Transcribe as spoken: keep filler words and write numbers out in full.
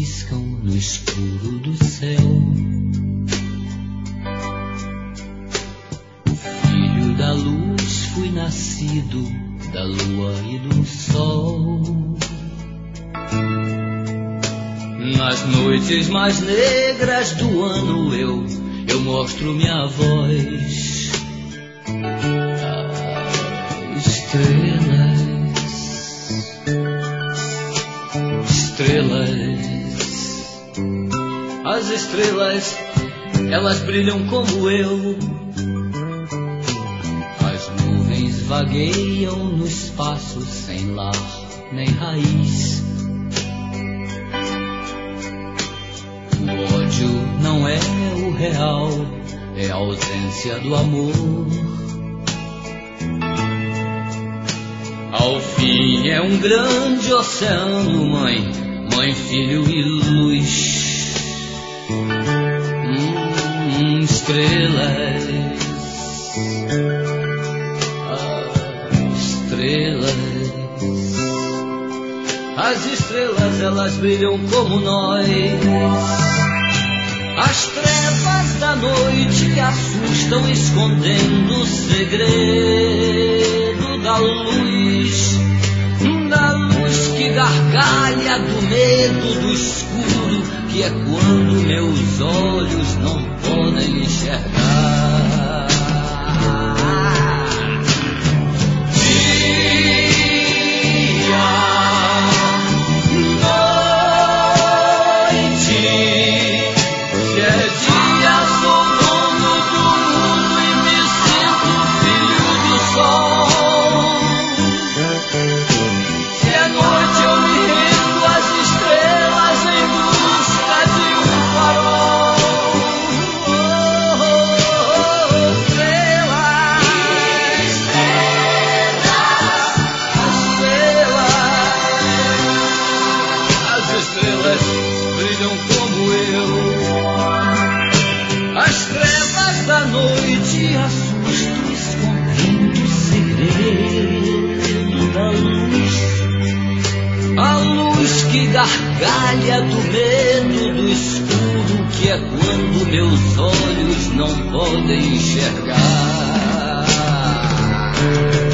piscam no escuro do céu. O filho da luz fui nascido da lua e do sol. Nas noites mais negras do ano eu, eu mostro minha voz. As estrelas, estrelas, as estrelas, elas brilham como eu. As nuvens vagueiam no espaço sem lar nem raiz. O ódio não é o real, é a ausência do amor. Ao fim é um grande oceano, mãe, mãe, filho e luz. Hum, estrelas, ah, estrelas, as estrelas, elas brilham como nós. As trevas da noite assustam, escondendo o segredo da luz, da luz que gargalha do medo do escuro, que é quando meus olhos não podem enxergar. Gargalha do medo do escuro, que é quando meus olhos não podem enxergar.